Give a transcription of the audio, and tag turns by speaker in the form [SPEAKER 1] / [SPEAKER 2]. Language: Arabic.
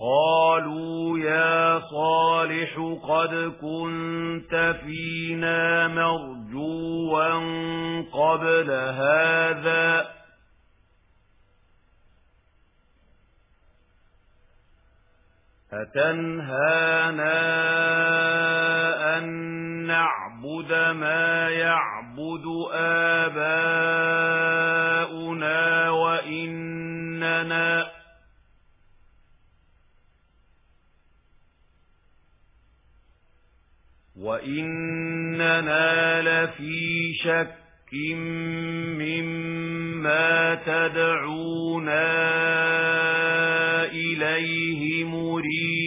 [SPEAKER 1] قالوا يا صالح قد كنت فينا مرجوا قبل هذا أتنهانا أن نعبد ما يعبد آباؤنا وإننا لفي شك مما تدعونا إليه مريب